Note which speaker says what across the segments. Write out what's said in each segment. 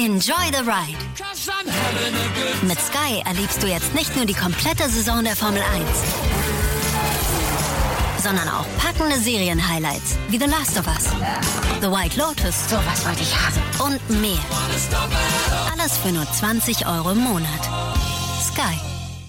Speaker 1: Enjoy the ride. Mit Sky erlebst du jetzt nicht nur die komplette Saison der Formel 1, sondern auch packende Serien-Highlights wie The Last of Us, The White Lotus,
Speaker 2: sowas wollte ich haben,
Speaker 1: und mehr. Alles für nur 20 € im Monat. Sky.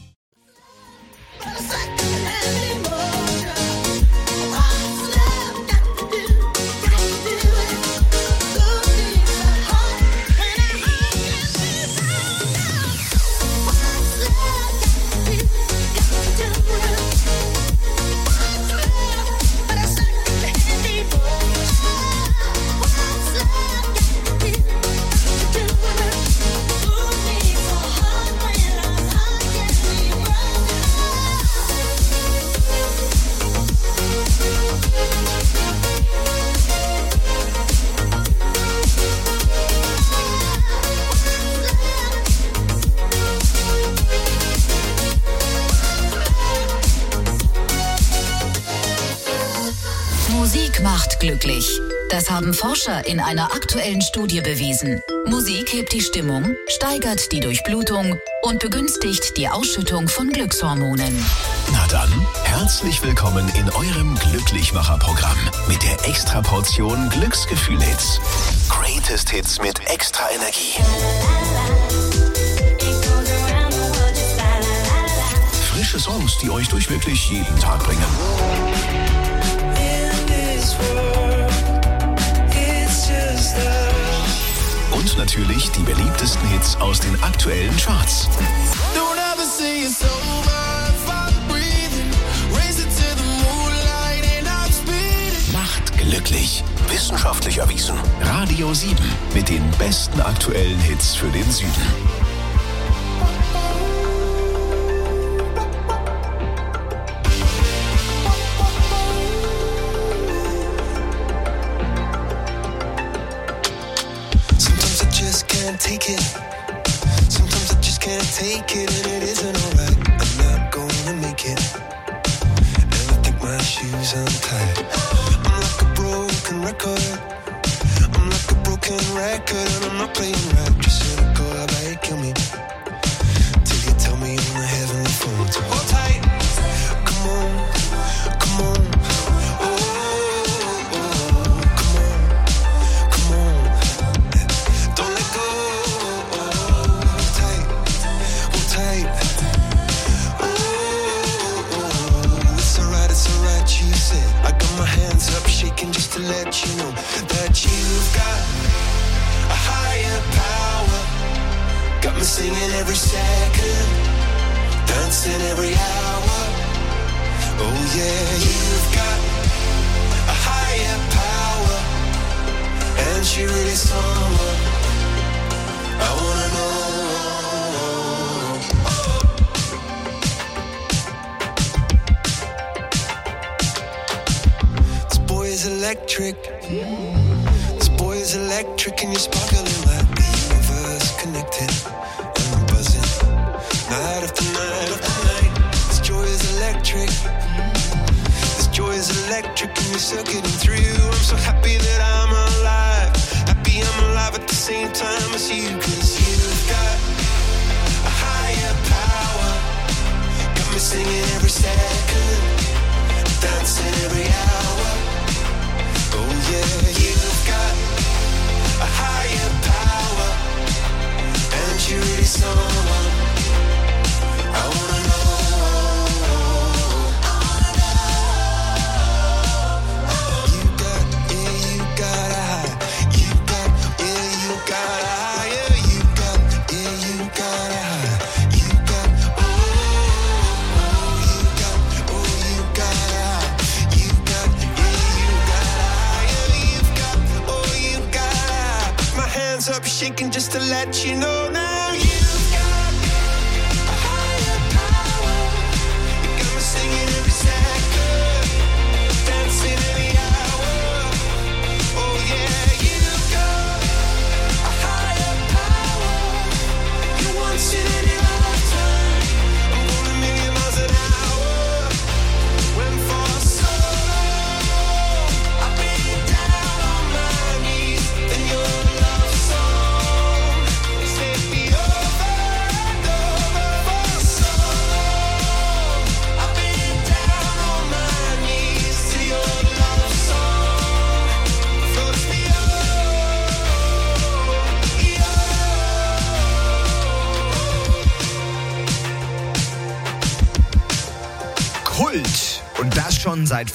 Speaker 3: Musik macht glücklich. Das haben Forscher in einer aktuellen Studie bewiesen. Musik hebt die Stimmung, steigert die Durchblutung und begünstigt die Ausschüttung von Glückshormonen.
Speaker 4: Na dann, herzlich willkommen in eurem Glücklichmacher-Programm mit der Extra-Portion Glücksgefühl-Hits. Greatest Hits mit extra Energie. Frische Songs, die euch durch wirklich jeden Tag bringen. Und natürlich die beliebtesten Hits aus den aktuellen Charts. Macht glücklich. Wissenschaftlich erwiesen. Radio 7 mit den besten aktuellen Hits für den Süden.
Speaker 5: Take it. Sometimes I just can't take it, and it isn't alright. I'm not gonna make it. And I think my shoes untied. I'm like a broken record. I'm like a broken record, and I'm not playing right. Just cynical, how about you kill me? Till you tell me on the heavenly phone to hold tight. Come on, come on. Just to let you know that you've got a higher power. Got me singing every second, dancing every hour. Oh yeah, you've got a higher power, and she really someone I wanna know. Electric. This boy is electric, and you're sparkling like the universe connected. And I'm buzzing night after night after night. This joy is electric. This joy is electric, and you're circuiting through. I'm so happy that I'm alive. Happy I'm alive at the same time as you, 'cause you've got a higher power. Got me singing every second, dancing every hour. Oh yeah, you've got a higher power, and you're really someone I wanna know. You got, yeah, you got a high. You got, yeah, you got a higher. You got, yeah, you got a high. You got, oh, you got, oh, you got a high. You got, yeah, you got a hands up shaking just to let you know now you've got a higher power. You got me singing every second, dancing every hour. Oh yeah, you've got a higher power. You once in any lifetime. I'm going a million miles an hour. When for so long I've been down on my knees, then your love song
Speaker 2: das schon seit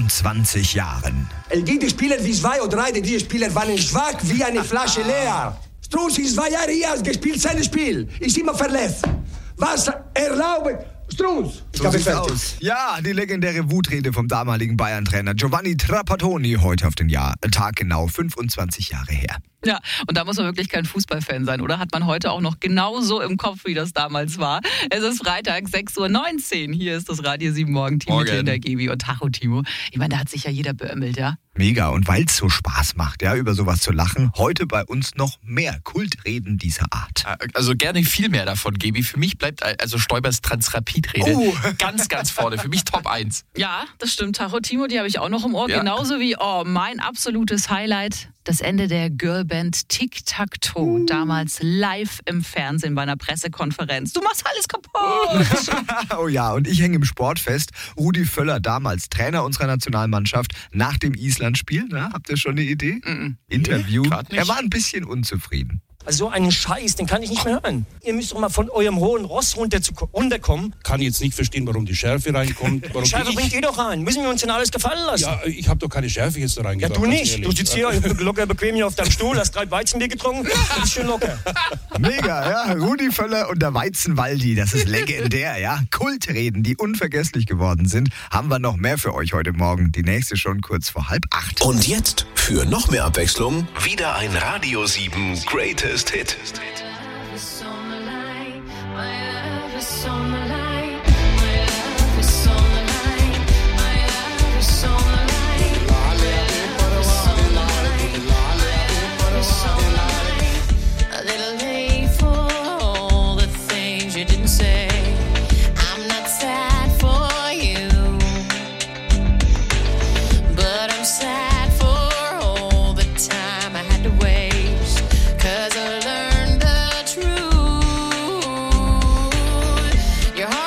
Speaker 2: 25 Jahren.
Speaker 6: Die Spieler wie 2 oder 3, die Spieler waren schwach wie eine Flasche leer. Struss ist 2 Jahre hier, hat gespielt sein Spiel. Ist immer verletzt. Was erlaubt Struss?
Speaker 2: So sieht's aus. Ja, die legendäre Wutrede vom damaligen Bayern-Trainer Giovanni Trapattoni, heute auf den Tag genau 25 Jahre her.
Speaker 7: Ja, und da muss man wirklich kein Fußballfan sein, oder? Hat man heute auch noch genauso im Kopf, wie das damals war. Es ist Freitag, 6:19 Uhr. Hier ist das Radio 7 Morgen. Team mit in der Gibi und Tacho Timo. Ich meine, da hat sich ja jeder beömmelt, ja?
Speaker 2: Mega. Und weil es so Spaß macht, ja, über sowas zu lachen, heute bei uns noch mehr Kultreden dieser Art.
Speaker 8: Also gerne viel mehr davon, Gibi. Für mich bleibt also Stoibers Transrapid-Rede ganz, ganz vorne. Für mich Top 1.
Speaker 7: Ja, das stimmt. Tacho Timo, die habe ich auch noch im Ohr. Ja. Genauso wie, mein absolutes Highlight. Das Ende der Girlband Tic-Tac-Toe, damals live im Fernsehen bei einer Pressekonferenz. Du machst alles kaputt!
Speaker 2: Oh ja, und ich hänge im Sport fest. Rudi Völler, damals Trainer unserer Nationalmannschaft, nach dem Island-Spiel, habt ihr schon eine Idee? Interview. Er war ein bisschen unzufrieden.
Speaker 6: Also so einen Scheiß, den kann ich nicht mehr hören. Ihr müsst doch mal von eurem hohen Ross runterkommen.
Speaker 9: Kann jetzt nicht verstehen, warum die Schärfe reinkommt. Warum
Speaker 6: Schärfe bringt ihr doch rein. Müssen wir uns denn alles gefallen lassen?
Speaker 9: Ja, ich habe doch keine Schärfe jetzt da reingebracht.
Speaker 6: Ja, du nicht. Du sitzt hier locker bequem hier auf deinem Stuhl, hast 3 Weizenbier getrunken. Du bist schön locker.
Speaker 2: Mega, ja. Rudi Völler und der Weizenwaldi, das ist legendär, ja. Kultreden, die unvergesslich geworden sind, haben wir noch mehr für euch heute Morgen. Die nächste schon kurz vor 7:30.
Speaker 4: Und jetzt, für noch mehr Abwechslung, wieder ein Radio 7 Greatest Hit.
Speaker 10: Your heart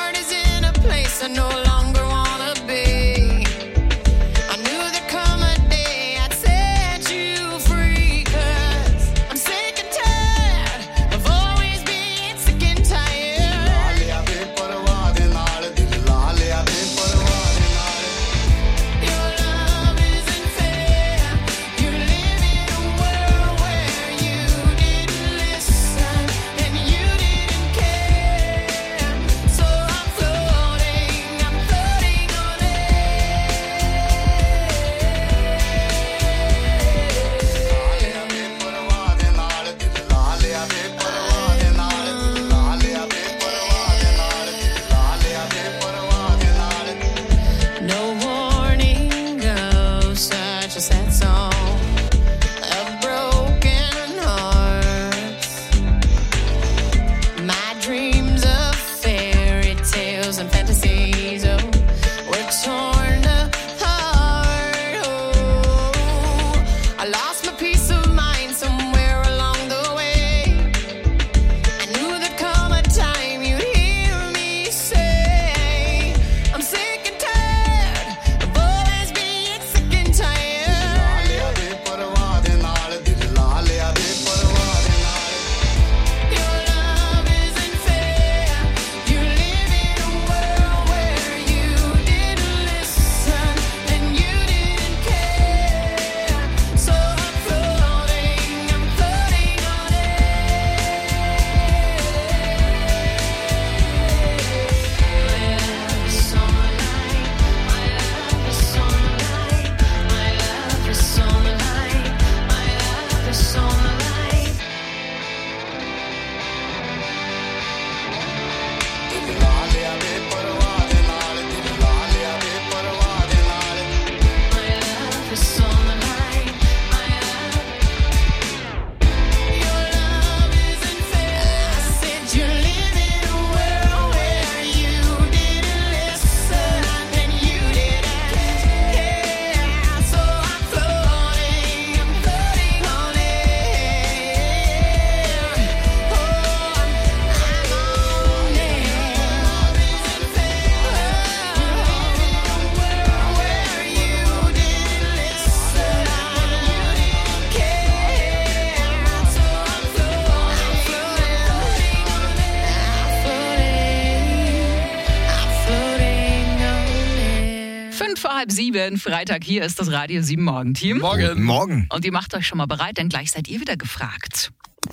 Speaker 7: 6:30, Freitag. Hier ist das Radio 7 Morgenteam.
Speaker 2: Morgen.
Speaker 7: Und ihr macht euch schon mal bereit, denn gleich seid ihr wieder gefragt.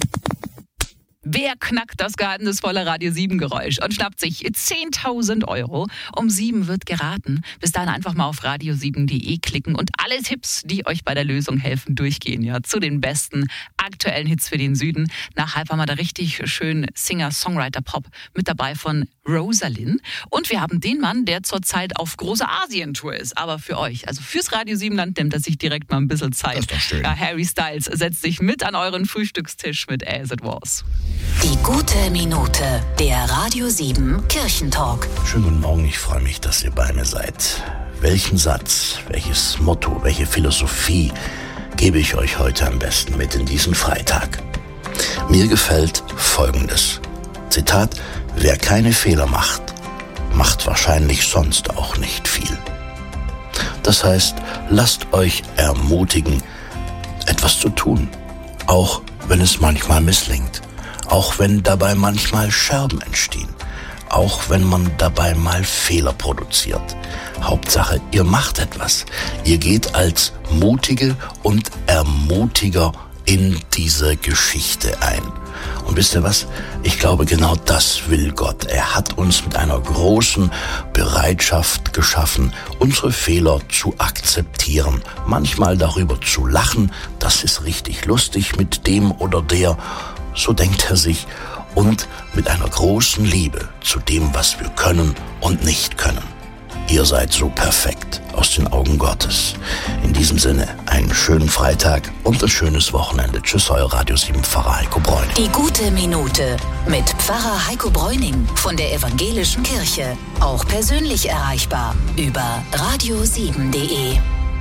Speaker 7: Wer knackt das geheimnisvolle Radio 7 Geräusch und schnappt sich 10.000 €? Um 7 wird geraten. Bis dahin einfach mal auf radio7.de klicken und alle Tipps, die euch bei der Lösung helfen, durchgehen. Ja, zu den besten aktuellen Hits für den Süden. Nach halb haben wir da richtig schön Singer-Songwriter-Pop mit dabei von Rosalind. Und wir haben den Mann, der zurzeit auf großer Asien-Tour ist. Aber für euch, also fürs Radio 7-Land, nimmt er sich direkt mal ein bisschen Zeit.
Speaker 2: Das ist doch schön.
Speaker 7: Ja, Harry Styles setzt sich mit an euren Frühstückstisch mit As It Was.
Speaker 3: Die gute Minute, der Radio 7 Kirchentalk.
Speaker 10: Schönen guten Morgen, ich freue mich, dass ihr bei mir seid. Welchen Satz, welches Motto, welche Philosophie gebe ich euch heute am besten mit in diesen Freitag? Mir gefällt Folgendes. Zitat: Wer keine Fehler macht, macht wahrscheinlich sonst auch nicht viel. Das heißt, lasst euch ermutigen, etwas zu tun, auch wenn es manchmal misslingt. Auch wenn dabei manchmal Scherben entstehen. Auch wenn man dabei mal Fehler produziert. Hauptsache, ihr macht etwas. Ihr geht als Mutige und Ermutiger in diese Geschichte ein. Und wisst ihr was? Ich glaube, genau das will Gott. Er hat uns mit einer großen Bereitschaft geschaffen, unsere Fehler zu akzeptieren. Manchmal darüber zu lachen, das ist richtig lustig mit dem oder der. So denkt er sich, und mit einer großen Liebe zu dem, was wir können und nicht können. Ihr seid so perfekt aus den Augen Gottes. In diesem Sinne, einen schönen Freitag und ein schönes Wochenende. Tschüss, euer Radio 7 Pfarrer Heiko Bräuning.
Speaker 3: Die gute Minute mit Pfarrer Heiko Bräuning von der Evangelischen Kirche. Auch persönlich erreichbar über radio7.de.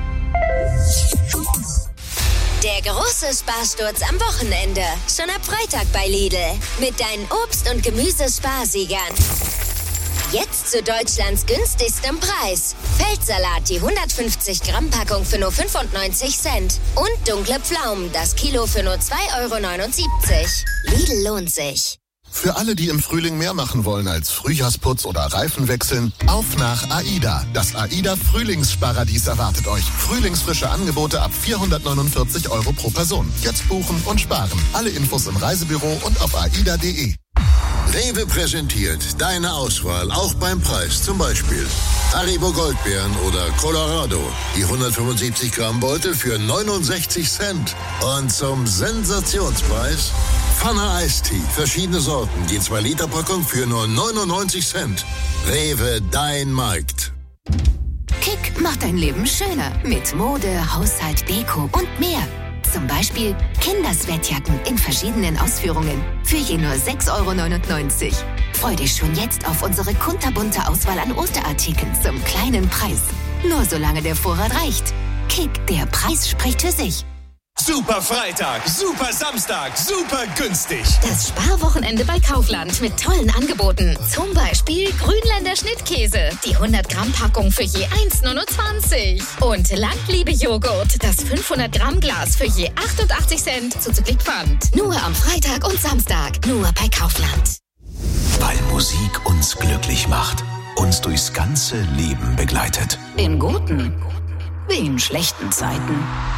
Speaker 11: Der große Sparsturz am Wochenende. Schon ab Freitag bei Lidl. Mit deinen Obst- und Gemüsesparsiegern. Jetzt zu Deutschlands günstigstem Preis. Feldsalat, die 150 Gramm Packung für nur 95 Cent. Und dunkle Pflaumen, das Kilo für nur 2,79 €. Lidl lohnt sich.
Speaker 12: Für alle, die im Frühling mehr machen wollen als Frühjahrsputz oder Reifen wechseln, auf nach AIDA. Das AIDA Frühlingssparadies erwartet euch. Frühlingsfrische Angebote ab 449 € pro Person. Jetzt buchen und sparen. Alle Infos im Reisebüro und auf aida.de.
Speaker 13: Rewe präsentiert deine Auswahl, auch beim Preis. Zum Beispiel Haribo Goldbeeren oder Colorado. Die 175 Gramm Beutel für 69 Cent. Und zum Sensationspreis Pfanne Eistee. Verschiedene Sorten. Die 2-Liter-Packung für nur 99 Cent. Rewe, dein Markt.
Speaker 14: Kick macht dein Leben schöner. Mit Mode, Haushalt, Deko und mehr. Zum Beispiel Kindersweatjacken in verschiedenen Ausführungen für je nur 6,99 €. Freu dich schon jetzt auf unsere kunterbunte Auswahl an Osterartikeln zum kleinen Preis. Nur solange der Vorrat reicht. Kick, der Preis spricht für sich.
Speaker 15: Super Freitag, super Samstag, super günstig.
Speaker 16: Das Sparwochenende bei Kaufland mit tollen Angeboten. Zum Beispiel Grünländer Schnittkäse, die 100 Gramm Packung für je 1,29 €. Und Landliebe-Joghurt, das 500 Gramm Glas für je 88 Cent zuzüglich Pfand. Nur am Freitag und Samstag, nur bei Kaufland.
Speaker 4: Weil Musik uns glücklich macht, uns durchs ganze Leben begleitet.
Speaker 3: In guten wie in schlechten Zeiten.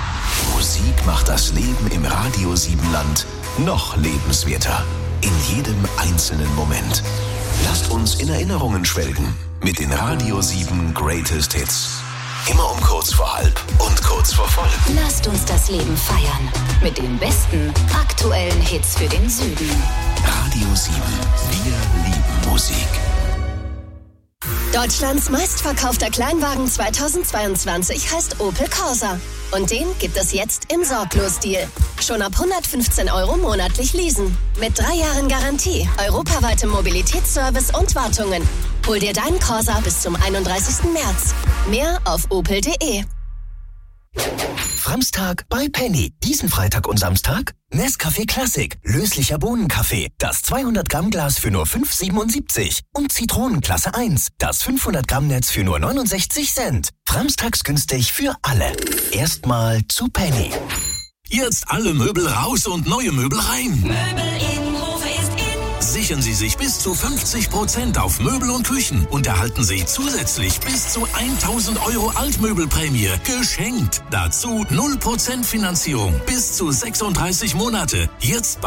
Speaker 4: Musik macht das Leben im Radio 7 Land noch lebenswerter. In jedem einzelnen Moment. Lasst uns in Erinnerungen schwelgen mit den Radio 7 Greatest Hits. Immer um kurz vor halb und kurz vor voll.
Speaker 3: Lasst uns das Leben feiern mit den besten aktuellen Hits für den Süden.
Speaker 4: Radio 7, wir lieben Musik.
Speaker 17: Deutschlands meistverkaufter Kleinwagen 2022 heißt Opel Corsa. Und den gibt es jetzt im Sorglos-Deal. Schon ab 115 € monatlich leasen. Mit 3 Jahren Garantie, europaweitem Mobilitätsservice und Wartungen. Hol dir deinen Corsa bis zum 31. März. Mehr auf opel.de.
Speaker 18: Framstag bei Penny. Diesen Freitag und Samstag Nescafé Classic, löslicher Bohnenkaffee. Das 200 Gramm Glas für nur 5,77. Und Zitronenklasse 1, das 500 Gramm Netz für nur 69 Cent. Framstags günstig für alle. Erstmal zu Penny.
Speaker 19: Jetzt alle Möbel raus und neue Möbel rein.
Speaker 20: Möbel in Hofe ist in.
Speaker 19: sichern Sie sich bis zu 50% auf Möbel und Küchen und erhalten Sie zusätzlich bis zu 1.000 € Altmöbelprämie geschenkt. Dazu 0% Finanzierung bis zu 36 Monate. Jetzt